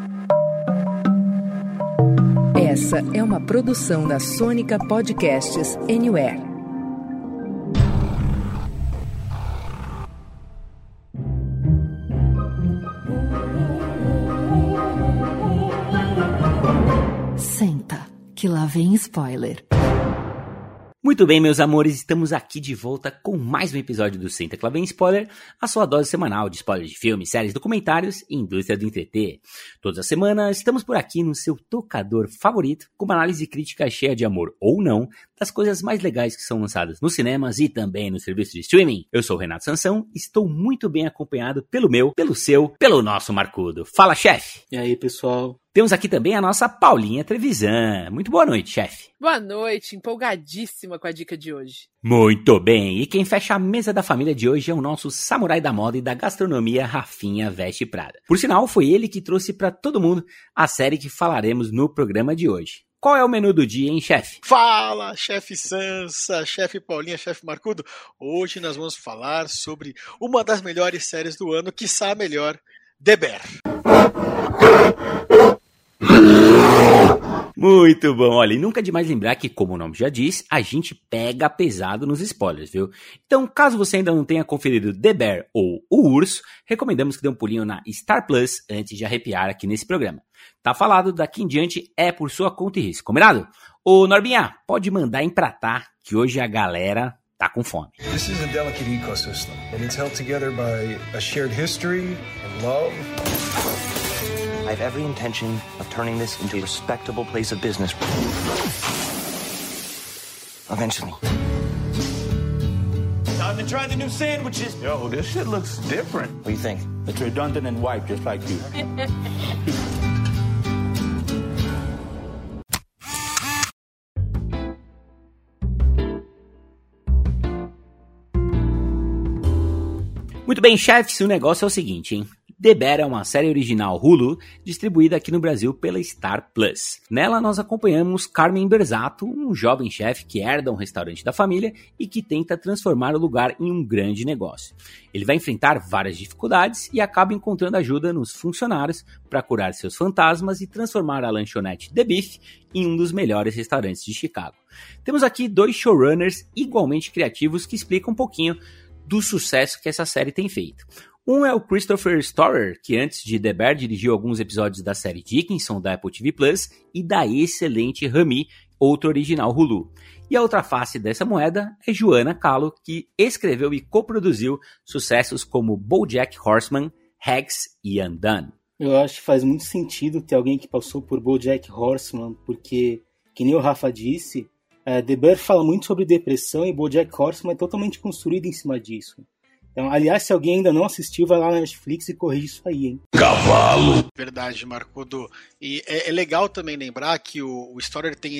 Essa é uma produção da Sônica Podcasts Anywhere. Senta, que lá vem spoiler. Muito bem, meus amores, estamos aqui de volta com mais um episódio do Senta que lá vem spoiler, a sua dose semanal de spoilers de filmes, séries, documentários e indústria do entreter. Todas as semanas estamos por aqui no seu tocador favorito, com uma análise crítica cheia de amor ou não, das coisas mais legais que são lançadas nos cinemas e também no serviço de streaming. Eu sou o Renato Sansão e estou muito bem acompanhado pelo meu, pelo seu, pelo nosso Marcudo. Fala, chefe! E aí, pessoal? Temos aqui também a nossa Paulinha Trevisan. Muito boa noite, chefe. Boa noite, empolgadíssima com a dica de hoje. Muito bem, e quem fecha a mesa da família de hoje é o nosso samurai da moda e da gastronomia, Rafinha Veste Prada. Por sinal, foi ele que trouxe pra todo mundo a série que falaremos no programa de hoje. Qual é o menu do dia, hein, chefe? Fala, chefe Sansa, chefe Paulinha, chefe Marcudo. Hoje nós vamos falar sobre uma das melhores séries do ano, quiçá a melhor, The Bear. Muito bom, olha, e nunca é demais lembrar que, como o nome já diz, a gente pega pesado nos spoilers, viu? Então, caso você ainda não tenha conferido The Bear ou O Urso, recomendamos que dê um pulinho na Star Plus antes de arrepiar aqui nesse programa. Tá falado, daqui em diante é por sua conta e risco, combinado? Ô Norbinha, pode mandar empratar, que hoje a galera tá com fome. This is a delicate ecosystem, and it's held together by a shared history and love. I have every intention of turning this into a respectable place of business. Eventually. Time to try the new sandwiches. Yo, this shit looks different. What do you think? It's redundant and white, just like you. Muito bem, chefes, o negócio é o seguinte, hein? The Bear é uma série original Hulu, distribuída aqui no Brasil pela Star Plus. Nela nós acompanhamos Carmen Berzato, um jovem chefe que herda um restaurante da família e que tenta transformar o lugar em um grande negócio. Ele vai enfrentar várias dificuldades e acaba encontrando ajuda nos funcionários para curar seus fantasmas e transformar a lanchonete The Beef em um dos melhores restaurantes de Chicago. Temos aqui dois showrunners igualmente criativos que explicam um pouquinho do sucesso que essa série tem feito. Um é o Christopher Storer, que antes de The Bear dirigiu alguns episódios da série Dickinson da Apple TV Plus e da excelente Rami, outro original Hulu. E a outra face dessa moeda é Joanna Kahlo, que escreveu e coproduziu sucessos como BoJack Horseman, Hacks e Undone. Eu acho que faz muito sentido ter alguém que passou por BoJack Horseman, porque, que nem o Rafa disse, The Bear fala muito sobre depressão e BoJack Horseman é totalmente construído em cima disso. Então, aliás, se alguém ainda não assistiu, vai lá na Netflix e corrige isso aí, hein? Cavalo! Verdade, Marcudo. E é legal também lembrar que o Storer tem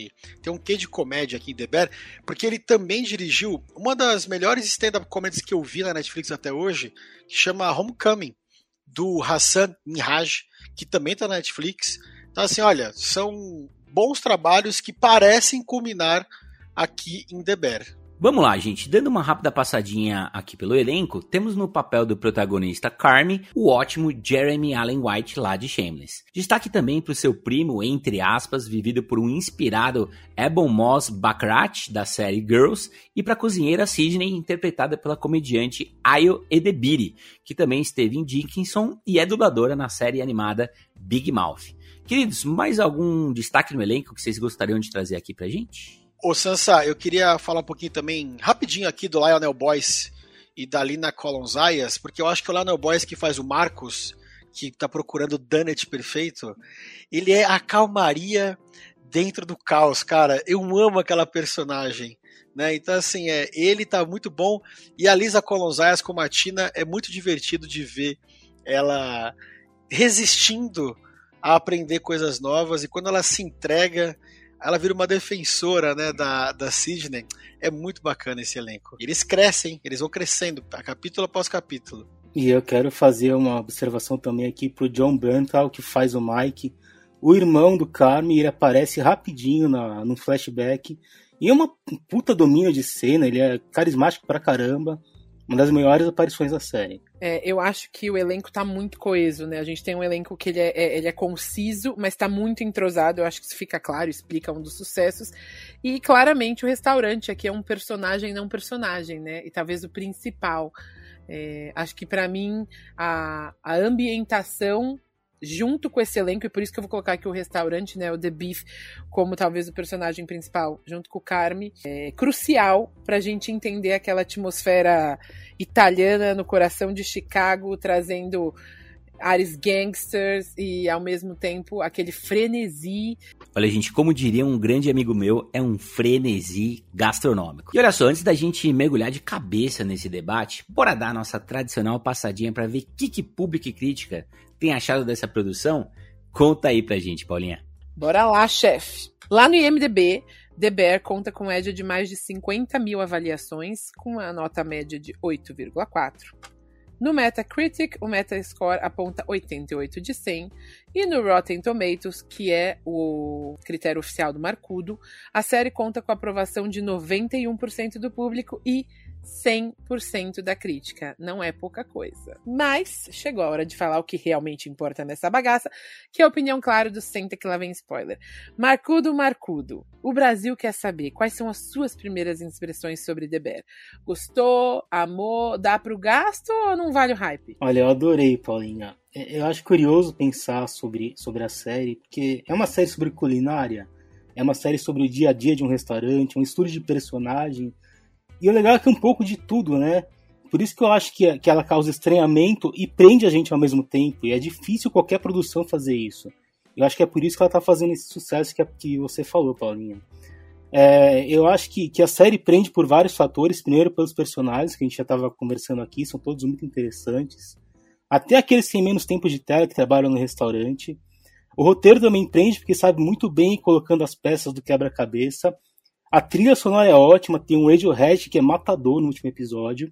um quê de comédia aqui em The Bear, porque ele também dirigiu uma das melhores stand-up comedies que eu vi na Netflix até hoje, que chama Homecoming, do Hassan Minhaj, que também tá na Netflix. Então, assim, olha, são bons trabalhos que parecem culminar aqui em The Bear. Vamos lá, gente. Dando uma rápida passadinha aqui pelo elenco, temos no papel do protagonista Carmy o ótimo Jeremy Allen White lá de Shameless. Destaque também para o seu primo, entre aspas, vivido por um inspirado Ebon Moss-Baccarat da série Girls, e para a cozinheira Sidney, interpretada pela comediante Ayo Edebiri, que também esteve em Dickinson e é dubladora na série animada Big Mouth. Queridos, mais algum destaque no elenco que vocês gostariam de trazer aqui pra gente? Ô Sansa, eu queria falar um pouquinho também, rapidinho aqui, do Lionel Boyce e da Lina Colonzayas, porque eu acho que o Lionel Boyce, que faz o Marcos, que tá procurando o Dunnett perfeito, ele é a calmaria dentro do caos, cara. Eu amo aquela personagem, né? Então, assim, ele tá muito bom, e a Lisa Colonzayas como a Tina é muito divertido de ver ela resistindo a aprender coisas novas, e quando ela se entrega, ela vira uma defensora, né, da Sidney. É muito bacana esse elenco. Eles crescem, eles vão crescendo, capítulo após capítulo. E eu quero fazer uma observação também aqui pro John Bernthal, que faz o Mike, o irmão do Carmy. Ele aparece rapidinho no flashback, e é uma puta domínio de cena, ele é carismático pra caramba, uma das maiores aparições da série. Eu acho que o elenco tá muito coeso, né? A gente tem um elenco que ele é conciso, mas tá muito entrosado. Eu acho que isso fica claro, explica um dos sucessos. E claramente o restaurante aqui é um personagem, não personagem, né? E talvez o principal. Acho que pra mim a ambientação junto com esse elenco, e por isso que eu vou colocar aqui o restaurante, né, o The Beef, como talvez o personagem principal, junto com o Carme, é crucial pra gente entender aquela atmosfera italiana no coração de Chicago, trazendo ares gangsters e, ao mesmo tempo, aquele frenesi. Olha, gente, como diria um grande amigo meu, é um frenesi gastronômico. E olha só, antes da gente mergulhar de cabeça nesse debate, bora dar a nossa tradicional passadinha pra ver o que Público e Crítica tem achado dessa produção? Conta aí pra gente, Paulinha. Bora lá, chefe. Lá no IMDb, The Bear conta com média de mais de 50 mil avaliações, com uma nota média de 8,4. No Metacritic, o Metascore aponta 88 de 100. E no Rotten Tomatoes, que é o critério oficial do Marcudo, a série conta com a aprovação de 91% do público e 100% da crítica. Não é pouca coisa. Mas chegou a hora de falar o que realmente importa nessa bagaça, que é a opinião, claro, do Senta que lá vem spoiler. Marcudo, o Brasil quer saber quais são as suas primeiras impressões sobre The Bear. Gostou? Amou? Dá pro gasto ou não vale o hype? Olha, eu adorei, Paulinha. Eu acho curioso pensar sobre a série, porque é uma série sobre culinária, é uma série sobre o dia a dia de um restaurante, um estudo de personagem. E o legal é que é um pouco de tudo, né? Por isso que eu acho que ela causa estranhamento e prende a gente ao mesmo tempo. E é difícil qualquer produção fazer isso. Eu acho que é por isso que ela tá fazendo esse sucesso que você falou, Paulinha. Eu acho que a série prende por vários fatores. Primeiro, pelos personagens, que a gente já estava conversando aqui. São todos muito interessantes. Até aqueles que têm menos tempo de tela, que trabalham no restaurante. O roteiro também prende, porque sabe muito bem ir colocando as peças do quebra-cabeça. A trilha sonora é ótima, tem um Radiohead que é matador no último episódio.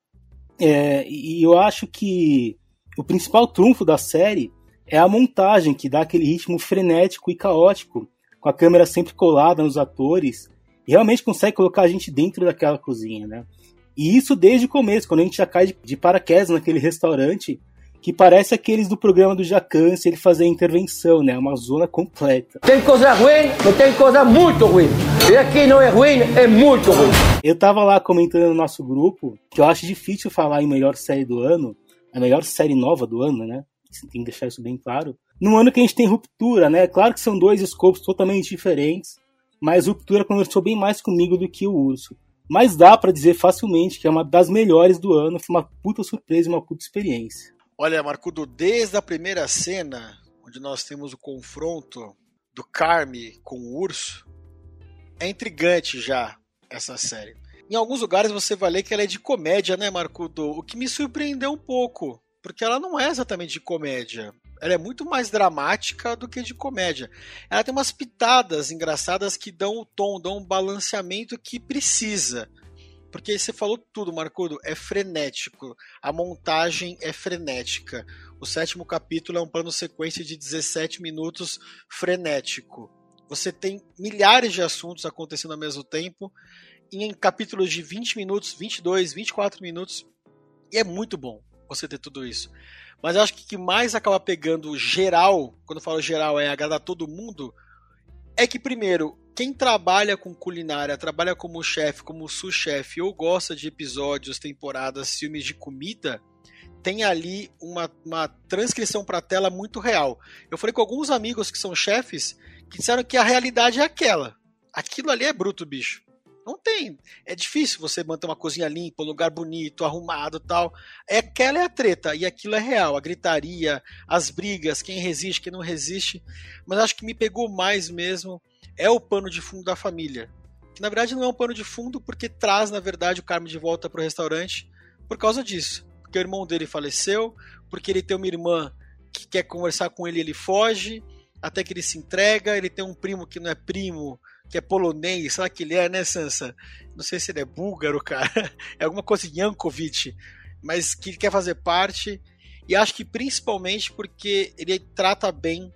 E eu acho que o principal trunfo da série é a montagem, que dá aquele ritmo frenético e caótico, com a câmera sempre colada nos atores, e realmente consegue colocar a gente dentro daquela cozinha, né? E isso desde o começo, quando a gente já cai de paraquedas naquele restaurante, que parece aqueles do programa do Jacan, se ele fazer intervenção, né? Uma zona completa. Tem coisa ruim, mas tem coisa muito ruim. E aqui não é ruim, é muito ruim. Eu tava lá comentando no nosso grupo que eu acho difícil falar em melhor série do ano, a melhor série nova do ano, né? Tem que deixar isso bem claro. Num ano que a gente tem Ruptura, né? Claro que são dois escopos totalmente diferentes, mas Ruptura conversou bem mais comigo do que o Urso. Mas dá pra dizer facilmente que é uma das melhores do ano, foi uma puta surpresa e uma puta experiência. Olha, Marcudo, desde a primeira cena, onde nós temos o confronto do Carme com o urso, é intrigante já essa série. Em alguns lugares você vai ler que ela é de comédia, né, Marcudo? O que me surpreendeu um pouco, porque ela não é exatamente de comédia. Ela é muito mais dramática do que de comédia. Ela tem umas pitadas engraçadas que dão o tom, dão um balanceamento que precisa. Porque você falou tudo, Marcudo, é frenético. A montagem é frenética. O 7º capítulo é um plano sequência de 17 minutos frenético. Você tem milhares de assuntos acontecendo ao mesmo tempo em capítulos de 20 minutos, 22, 24 minutos. E é muito bom você ter tudo isso. Mas eu acho que o que mais acaba pegando geral, quando eu falo geral é agradar todo mundo, é que primeiro, quem trabalha com culinária, trabalha como chefe, como sous-chefe, ou gosta de episódios, temporadas, filmes de comida, tem ali uma transcrição para a tela muito real. Eu falei com alguns amigos que são chefes que disseram que a realidade é aquela. Aquilo ali é bruto, bicho. Não tem. É difícil você manter uma cozinha limpa, um lugar bonito, arrumado e tal. Aquela é a treta e aquilo é real. A gritaria, as brigas, quem resiste, quem não resiste. Mas acho que me pegou mais mesmo é o pano de fundo da família. Que na verdade não é um pano de fundo porque traz, na verdade, o Carme de volta pro restaurante por causa disso. Porque o irmão dele faleceu, porque ele tem uma irmã que quer conversar com ele e ele foge, até que ele se entrega, ele tem um primo que não é primo, que é polonês, sei lá que ele é, né, Sansa? Não sei se ele é búlgaro, cara. É alguma coisa Yankovic, mas que quer fazer parte. E acho que principalmente porque ele trata bem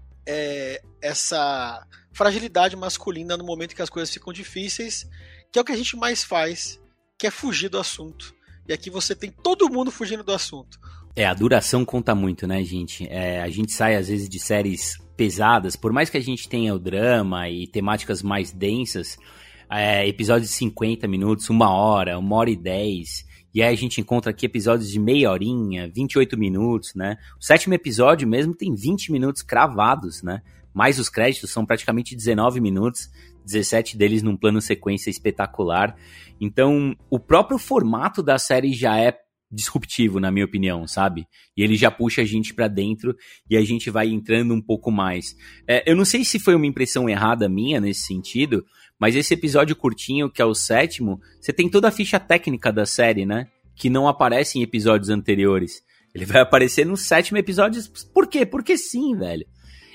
essa fragilidade masculina no momento que as coisas ficam difíceis, que é o que a gente mais faz, que é fugir do assunto. e aqui você tem todo mundo fugindo do assunto. A duração conta muito, né, gente? A gente sai, às vezes, de séries pesadas, por mais que a gente tenha o drama e temáticas mais densas, episódios de 50 minutos, 1 hora, 1h10, e aí a gente encontra aqui episódios de meia horinha, 28 minutos, né? O 7º episódio mesmo tem 20 minutos cravados, né? Mais os créditos, são praticamente 19 minutos, 17 deles num plano sequência espetacular. Então, o próprio formato da série já é disruptivo, na minha opinião, sabe? E ele já puxa a gente pra dentro e a gente vai entrando um pouco mais. Eu não sei se foi uma impressão errada minha nesse sentido, mas esse episódio curtinho, que é o 7º, você tem toda a ficha técnica da série, né? Que não aparece em episódios anteriores. Ele vai aparecer no 7º episódio. Por quê? Porque sim, velho.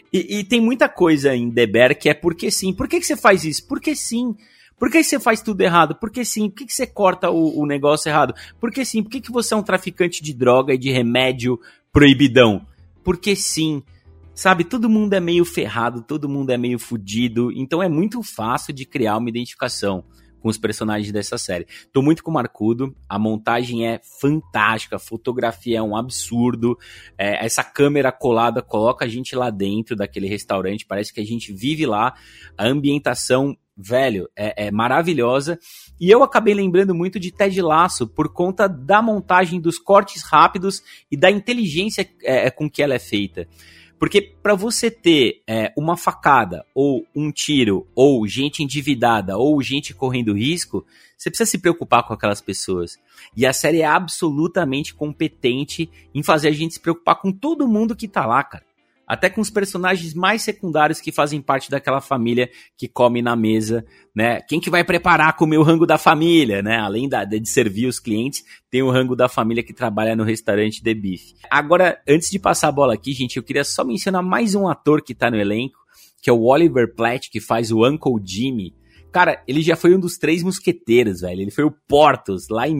E tem muita coisa em The Bear que é porque sim. Por que você faz isso? Porque sim. Por que você faz tudo errado? Porque sim. Por que você corta o negócio errado? Porque sim. Por que você é um traficante de droga e de remédio proibidão? Porque sim. Sabe, todo mundo é meio ferrado, todo mundo é meio fudido, então é muito fácil de criar uma identificação com os personagens dessa série. Tô muito com o Marcudo, a montagem é fantástica, a fotografia é um absurdo, essa câmera colada coloca a gente lá dentro daquele restaurante, parece que a gente vive lá, a ambientação, velho, é maravilhosa, e eu acabei lembrando muito de Ted Lasso por conta da montagem, dos cortes rápidos e da inteligência com que ela é feita. Porque para você ter uma facada, ou um tiro, ou gente endividada, ou gente correndo risco, você precisa se preocupar com aquelas pessoas. E a série é absolutamente competente em fazer a gente se preocupar com todo mundo que tá lá, cara. Até com os personagens mais secundários que fazem parte daquela família que come na mesa, né? Quem que vai preparar comer o rango da família, né? Além de servir os clientes, tem o rango da família que trabalha no restaurante The Beef. Agora, antes de passar a bola aqui, gente, eu queria só mencionar mais um ator que tá no elenco, que é o Oliver Platt, que faz o Uncle Jimmy. Cara, ele já foi um dos 3 mosqueteiros, velho. Ele foi o Porthos, lá em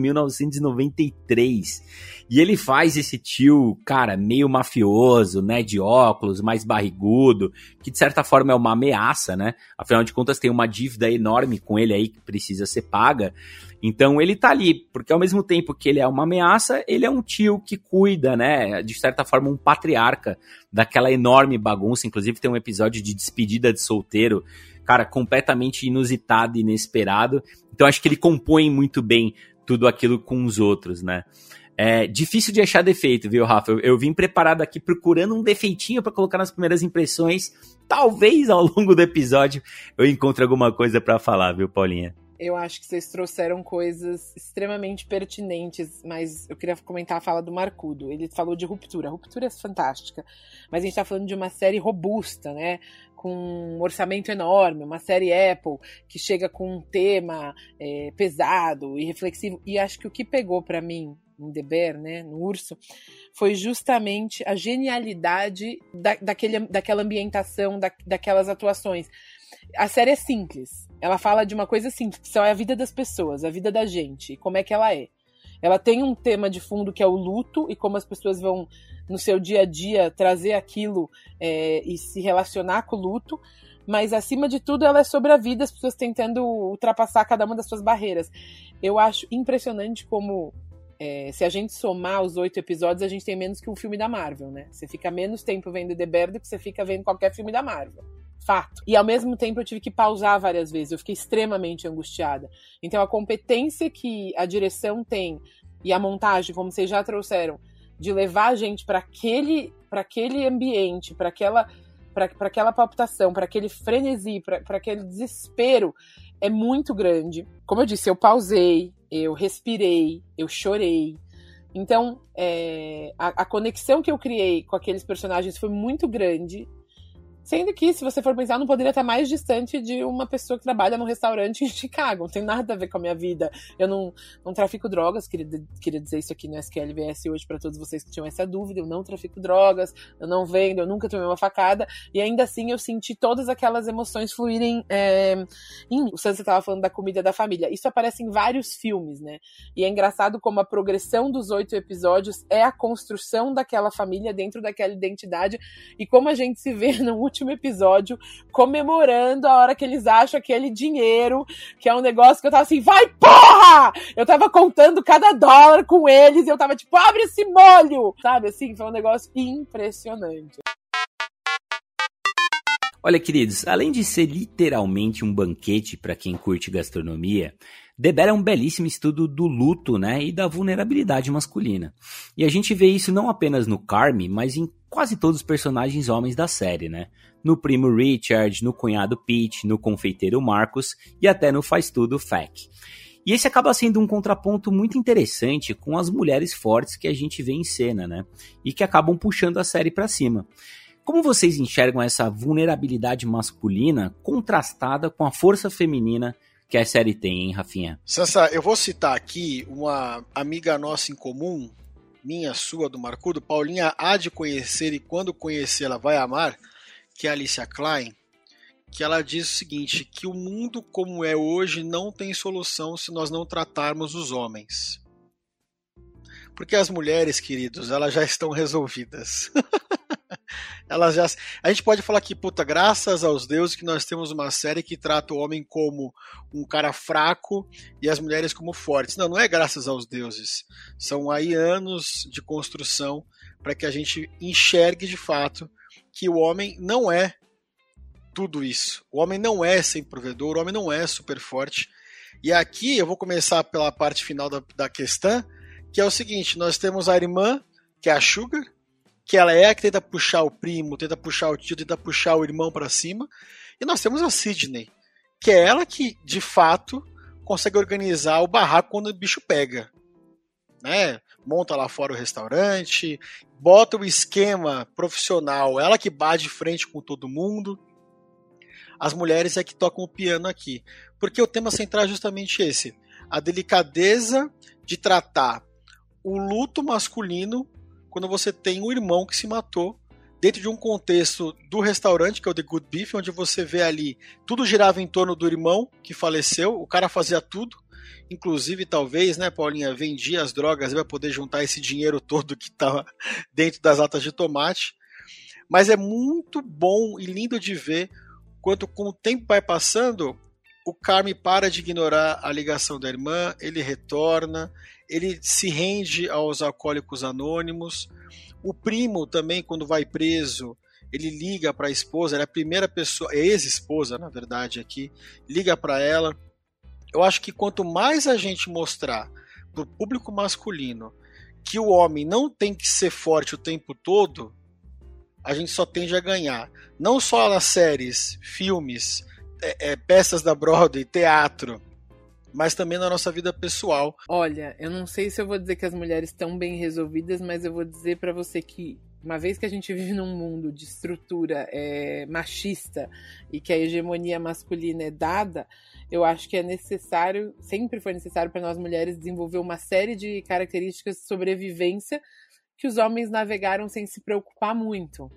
1993. E ele faz esse tio, cara, meio mafioso, né? De óculos, mais barrigudo, que de certa forma é uma ameaça, né? Afinal de contas, tem uma dívida enorme com ele aí que precisa ser paga. Então ele tá ali, porque ao mesmo tempo que ele é uma ameaça, ele é um tio que cuida, né? De certa forma, um patriarca daquela enorme bagunça. Inclusive tem um episódio de despedida de solteiro, cara, completamente inusitado e inesperado. Então acho que ele compõe muito bem tudo aquilo com os outros, né? É difícil de achar defeito, viu, Rafa? Eu vim preparado aqui procurando um defeitinho pra colocar nas primeiras impressões. Talvez ao longo do episódio eu encontre alguma coisa pra falar, viu, Paulinha? Eu acho que vocês trouxeram coisas extremamente pertinentes, mas eu queria comentar a fala do Marcudo. Ele falou de ruptura. A ruptura é fantástica, mas a gente tá falando de uma série robusta, né? Com um orçamento enorme, uma série Apple que chega com um tema pesado e reflexivo. E acho que o que pegou pra mim em The Bear, né, no Urso, foi justamente a genialidade daquela ambientação, daquelas atuações. A série é simples. Ela fala de uma coisa simples, que só é a vida das pessoas, a vida da gente, como é que ela é. Ela tem um tema de fundo que é o luto e como as pessoas vão, no seu dia a dia, trazer aquilo e se relacionar com o luto, mas, acima de tudo, ela é sobre a vida, as pessoas tentando ultrapassar cada uma das suas barreiras. Eu acho impressionante como, se a gente somar os 8 episódios, a gente tem menos que um filme da Marvel, né? Você fica menos tempo vendo The Bear do que você fica vendo qualquer filme da Marvel. Fato. E ao mesmo tempo eu tive que pausar várias vezes, eu fiquei extremamente angustiada. Então a competência que a direção tem e a montagem, como vocês já trouxeram, de levar a gente para aquele ambiente, para aquela palpitação, para aquele frenesi, para aquele desespero, é muito grande. Como eu disse, eu pausei, eu respirei, eu chorei. Então a conexão que eu criei com aqueles personagens foi muito grande. Sendo que, se você for pensar, não poderia estar mais distante de uma pessoa que trabalha num restaurante em Chicago. Não tem nada a ver com a minha vida. Eu não trafico drogas, queria dizer isso aqui no SQLVS hoje para todos vocês que tinham essa dúvida. Eu não trafico drogas, eu não vendo, eu nunca tomei uma facada. E ainda assim eu senti todas aquelas emoções fluírem em mim. O Sansa estava falando da comida da família. Isso aparece em vários filmes, né? E é engraçado como a progressão dos 8 episódios é a construção daquela família dentro daquela identidade. E como a gente se vê no último último episódio, comemorando a hora que eles acham aquele dinheiro, que é um negócio que eu tava assim, vai porra! Eu tava contando cada dólar com eles e eu tava tipo, abre esse molho! Sabe, assim, foi um negócio impressionante. Olha, queridos, além de ser literalmente um banquete para quem curte gastronomia, The Bear é um belíssimo estudo do luto, né, e da vulnerabilidade masculina. E a gente vê isso não apenas no Carmy, mas em quase todos os personagens homens da série, né? No primo Richard, no cunhado Pete, no confeiteiro Marcus e até no faz-tudo Fack. E esse acaba sendo um contraponto muito interessante com as mulheres fortes que a gente vê em cena, né? E que acabam puxando a série para cima. Como vocês enxergam essa vulnerabilidade masculina contrastada com a força feminina que a série tem, hein, Rafinha? Sansa, eu vou citar aqui uma amiga nossa em comum, minha, sua, do Marcudo, Paulinha há de conhecer e quando conhecer ela vai amar, que é a Alicia Klein, que ela diz o seguinte, que o mundo como é hoje não tem solução se nós não tratarmos os homens. Porque as mulheres, queridos, elas já estão resolvidas. A gente pode falar que, puta, graças aos deuses que nós temos uma série que trata o homem como um cara fraco e as mulheres como fortes. Não é graças aos deuses. São aí anos de construção para que a gente enxergue de fato que o homem não é tudo isso. O homem não é sem provedor, o homem não é super forte. E aqui eu vou começar pela parte final da questão, que é o seguinte, nós temos a irmã, que é a Sugar, que ela é a que tenta puxar o primo, tenta puxar o tio, tenta puxar o irmão para cima. E nós temos a Sidney, que é ela que, de fato, consegue organizar o barraco quando o bicho pega. Né? Monta lá fora o restaurante, bota o esquema profissional, ela que bate de frente com todo mundo. As mulheres é que tocam o piano aqui. Porque o tema central é justamente esse. A delicadeza de tratar o luto masculino quando você tem um irmão que se matou dentro de um contexto do restaurante, que é o The Good Beef, onde você vê ali, tudo girava em torno do irmão que faleceu, o cara fazia tudo, inclusive talvez, né, Paulinha, vendia as drogas para poder juntar esse dinheiro todo que estava dentro das latas de tomate, mas é muito bom e lindo de ver quanto com o tempo vai passando, o Carmy para de ignorar a ligação da irmã, ele retorna, ele se rende aos alcoólicos anônimos. O primo também, quando vai preso, ele liga para a esposa, ele é a primeira pessoa, ex-esposa, na verdade, aqui, liga para ela. Eu acho que quanto mais a gente mostrar para o público masculino que o homem não tem que ser forte o tempo todo, a gente só tende a ganhar. Não só nas séries, filmes, peças da Broadway, teatro, mas também na nossa vida pessoal. Olha, eu não sei se eu vou dizer que as mulheres estão bem resolvidas, mas eu vou dizer pra você que, uma vez que a gente vive num mundo de estrutura machista e que a hegemonia masculina é dada, eu acho que é necessário, sempre foi necessário para nós mulheres desenvolver uma série de características de sobrevivência que os homens navegaram sem se preocupar muito.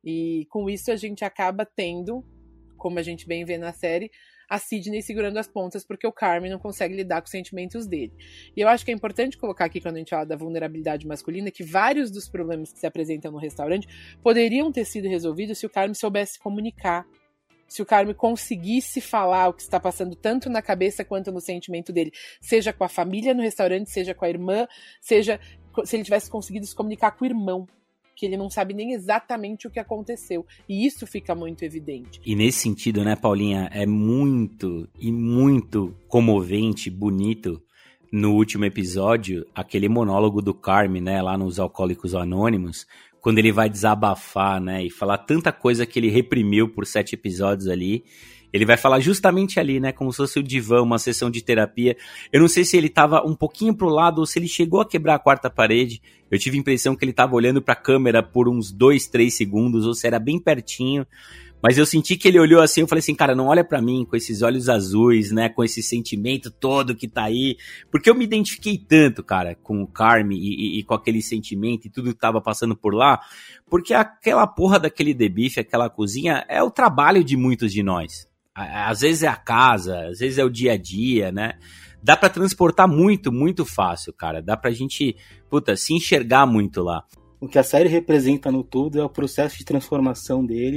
E com isso a gente acaba tendo, como a gente bem vê na série, a Sidney segurando as pontas porque o Carmy não consegue lidar com os sentimentos dele. E eu acho que é importante colocar aqui, quando a gente fala da vulnerabilidade masculina, que vários dos problemas que se apresentam no restaurante poderiam ter sido resolvidos se o Carmy soubesse comunicar, se o Carmy conseguisse falar o que está passando tanto na cabeça quanto no sentimento dele, seja com a família no restaurante, seja com a irmã, seja se ele tivesse conseguido se comunicar com o irmão, que ele não sabe nem exatamente o que aconteceu. E isso fica muito evidente. E nesse sentido, né, Paulinha, é muito e muito comovente, bonito, no último episódio, aquele monólogo do Carmy, né, lá nos Alcoólicos Anônimos, quando ele vai desabafar, né, e falar tanta coisa que ele reprimiu por 7 episódios ali. Ele vai falar justamente ali, né, como se fosse o divã, uma sessão de terapia. Eu não sei se ele tava um pouquinho pro lado ou se ele chegou a quebrar a quarta parede. Eu tive a impressão que ele tava olhando pra câmera por uns 2, 3 segundos, ou se era bem pertinho. Mas eu senti que ele olhou assim, eu falei assim, cara, não olha pra mim com esses olhos azuis, né, com esse sentimento todo que tá aí. Porque eu me identifiquei tanto, cara, com o Carmy e com aquele sentimento e tudo que tava passando por lá. Porque aquela porra daquele The Beef, aquela cozinha, é o trabalho de muitos de nós. Às vezes é a casa, às vezes é o dia a dia, né? Dá pra transportar muito, muito fácil, cara. Dá pra gente, se enxergar muito lá. O que a série representa no todo é o processo de transformação dele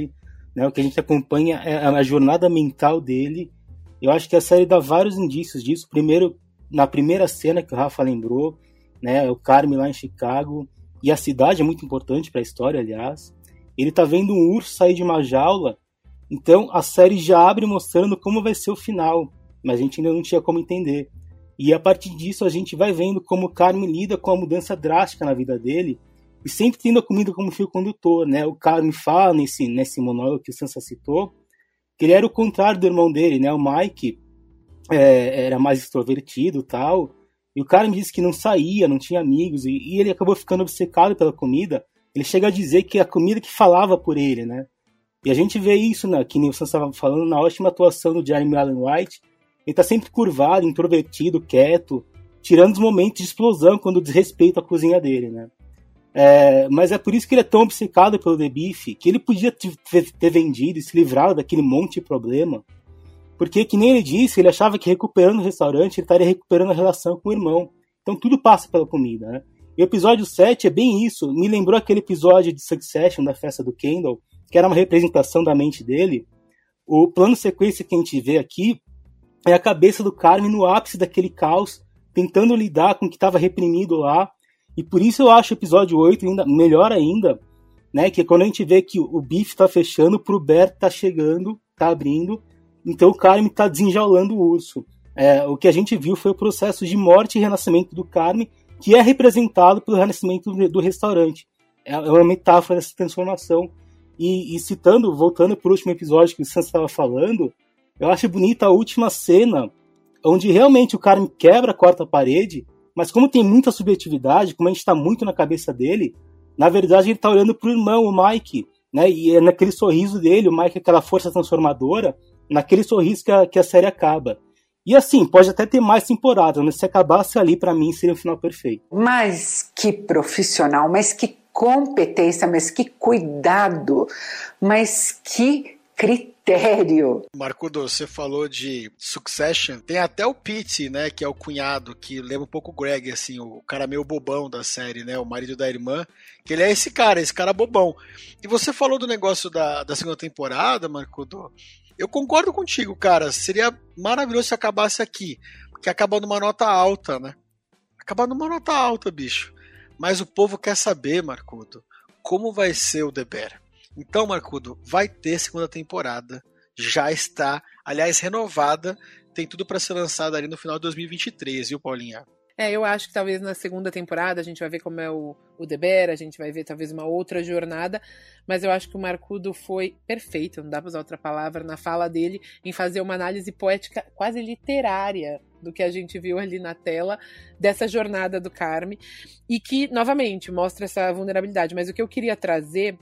né? O que a gente acompanha é a jornada mental dele. Eu acho que a série dá vários indícios disso. Primeiro, na primeira cena que o Rafa lembrou, né? O Carme lá em Chicago. E a cidade é muito importante para a história, aliás. Ele tá vendo um urso sair de uma jaula. Então, a série já abre mostrando como vai ser o final. Mas a gente ainda não tinha como entender. E a partir disso, a gente vai vendo como o Carme lida com a mudança drástica na vida dele. E sempre tendo a comida como fio condutor, né? O Carme fala nesse monólogo que o Sansa citou, que ele era o contrário do irmão dele, né? O Mike era mais extrovertido e tal. E o Carme disse que não saía, não tinha amigos. E ele acabou ficando obcecado pela comida. Ele chega a dizer que a comida que falava por ele, né? E a gente vê isso, né, que nem o Sansa estava falando, na ótima atuação do Jeremy Allen White. Ele tá sempre curvado, introvertido, quieto, tirando os momentos de explosão quando desrespeita a cozinha dele, né? Mas é por isso que ele é tão obcecado pelo The Beef, que ele podia ter vendido e se livrado daquele monte de problema. Porque, que nem ele disse, ele achava que recuperando o restaurante, ele estaria recuperando a relação com o irmão. Então tudo passa pela comida, né? E o episódio 7 é bem isso. Me lembrou aquele episódio de Succession, da festa do Kendall, que era uma representação da mente dele. O plano sequência que a gente vê aqui é a cabeça do Carme no ápice daquele caos, tentando lidar com o que estava reprimido lá. E por isso eu acho o episódio 8 ainda melhor ainda, né? Que é quando a gente vê que o Biff está fechando, pro Bert tá chegando, tá abrindo. Então o Carme tá desenjaulando o urso. O que a gente viu foi o processo de morte e renascimento do Carme, que é representado pelo renascimento do restaurante. É uma metáfora dessa transformação. E citando, voltando para o último episódio que o Sansa estava falando, eu acho bonita a última cena, onde realmente o Carme quebra a quarta parede, mas como tem muita subjetividade, como a gente está muito na cabeça dele, na verdade ele está olhando para o irmão, o Mike, né? E é naquele sorriso dele, o Mike é aquela força transformadora, naquele sorriso que a série acaba. E assim, pode até ter mais temporada, mas se acabasse ali, para mim, seria um final perfeito. Mas que profissional, mas que competência, mas que cuidado, mas que critério. Marcudo, você falou de Succession, tem até o Pete, né, que é o cunhado, que lembra um pouco o Greg, assim, o cara meio bobão da série, né, o marido da irmã, que ele é esse cara bobão. E você falou do negócio da segunda temporada, Marcudo, eu concordo contigo, cara, seria maravilhoso se acabasse aqui, porque acaba numa nota alta, né, acaba numa nota alta, bicho. Mas o povo quer saber, Marcudo, como vai ser o The Bear. Então, Marcudo, vai ter segunda temporada. Já está, aliás, renovada. Tem tudo para ser lançada ali no final de 2023, viu, Paulinha? Eu acho que talvez na segunda temporada a gente vai ver como é o The Bear, a gente vai ver talvez uma outra jornada, mas eu acho que o Marcudo foi perfeito, não dá pra usar outra palavra, na fala dele, em fazer uma análise poética quase literária do que a gente viu ali na tela, dessa jornada do Carme, e que, novamente, mostra essa vulnerabilidade. Mas o que eu queria trazer,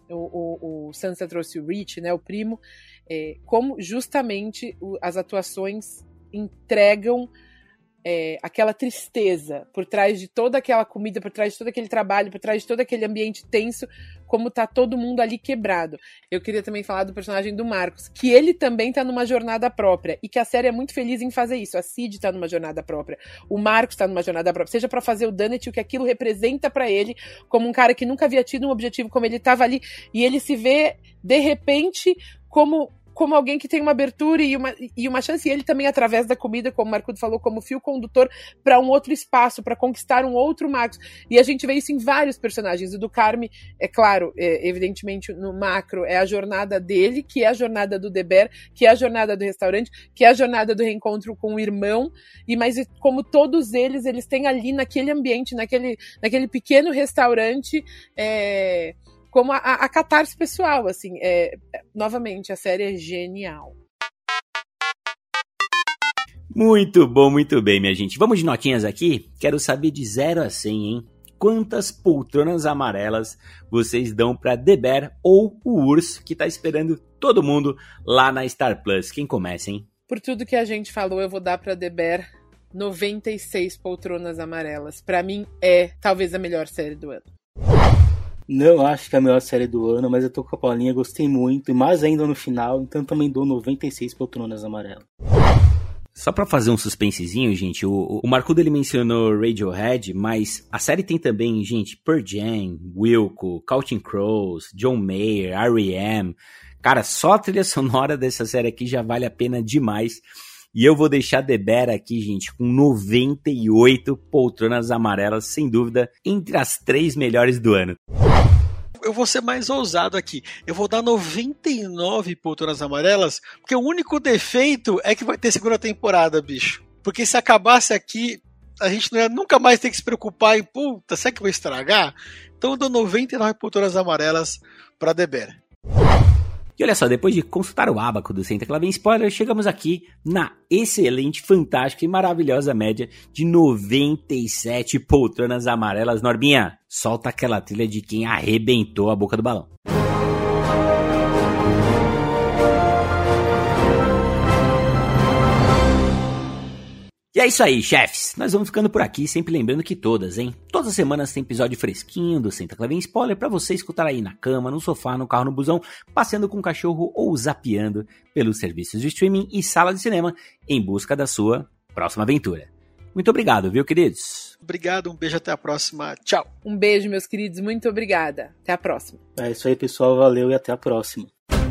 o Sansa trouxe o Rich, né, o primo, como justamente as atuações entregam aquela tristeza por trás de toda aquela comida, por trás de todo aquele trabalho, por trás de todo aquele ambiente tenso, como tá todo mundo ali quebrado. Eu queria também falar do personagem do Marcos, que ele também tá numa jornada própria, e que a série é muito feliz em fazer isso. A Cid tá numa jornada própria, o Marcos tá numa jornada própria, seja pra fazer o Dunnett, o que aquilo representa pra ele, como um cara que nunca havia tido um objetivo, como ele tava ali, e ele se vê, de repente, como alguém que tem uma abertura e uma chance, e ele também, através da comida, como o Marcudo falou, como fio condutor para um outro espaço, para conquistar um outro Marcos. E a gente vê isso em vários personagens. O do Carme, é claro, evidentemente, no macro, é a jornada dele, que é a jornada do The Bear, que é a jornada do restaurante, que é a jornada do reencontro com o irmão, mas como todos eles têm ali naquele ambiente, naquele pequeno restaurante, como a catarse pessoal, assim, novamente, a série é genial. Muito bom, muito bem, minha gente. Vamos de notinhas aqui? Quero saber de 0 a 100, hein? Quantas poltronas amarelas vocês dão pra The Bear ou o urso que tá esperando todo mundo lá na Star Plus? Quem começa, hein? Por tudo que a gente falou, eu vou dar pra The Bear 96 poltronas amarelas. Pra mim, é talvez a melhor série do ano. Não acho que é a melhor série do ano, mas eu tô com a Paulinha, gostei muito, e mais ainda no final, então também dou 96 poltronas amarelas. Só pra fazer um suspensezinho, gente, o Marcudo ele mencionou Radiohead, mas a série tem também, gente, Pearl Jam, Wilco, Counting Crows, John Mayer, R.E.M., Cara, só a trilha sonora dessa série aqui já vale a pena demais. E eu vou deixar The Bear aqui, gente, com 98 poltronas amarelas, sem dúvida, entre as 3 melhores do ano. Eu vou ser mais ousado aqui. Eu vou dar 99 poltronas amarelas, porque o único defeito é que vai ter segunda temporada, bicho. Porque se acabasse aqui, a gente não ia nunca mais ter que se preocupar em, puta, será que vai estragar? Então eu dou 99 poltronas amarelas pra The Bear. E olha só, depois de consultar o abaco do Senta Que Lá Vem Spoiler, chegamos aqui na excelente, fantástica e maravilhosa média de 97 poltronas amarelas. Norbinha, solta aquela trilha de quem arrebentou a boca do balão. E é isso aí, chefes. Nós vamos ficando por aqui, sempre lembrando que todas as semanas tem episódio fresquinho do Senta Que Lá Vem Spoiler pra você escutar aí na cama, no sofá, no carro, no busão, passeando com o cachorro ou zapeando pelos serviços de streaming e sala de cinema em busca da sua próxima aventura. Muito obrigado, viu, queridos? Obrigado, um beijo, até a próxima. Tchau. Um beijo, meus queridos, muito obrigada. Até a próxima. É isso aí, pessoal. Valeu e até a próxima.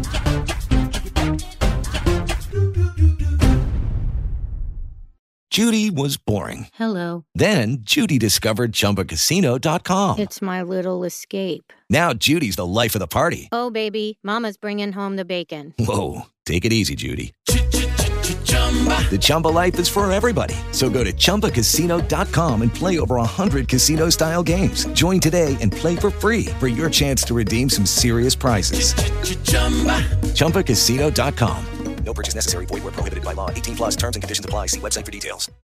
Judy was boring. Hello. Then Judy discovered ChumbaCasino.com. It's my little escape. Now Judy's the life of the party. Oh, baby, mama's bringing home the bacon. Whoa, take it easy, Judy. The Chumba life is for everybody. So go to ChumbaCasino.com and play over 100 casino-style games. Join today and play for free for your chance to redeem some serious prizes. ChumbaCasino.com. No purchase necessary. Void where prohibited by law. 18+ terms and conditions apply. See website for details.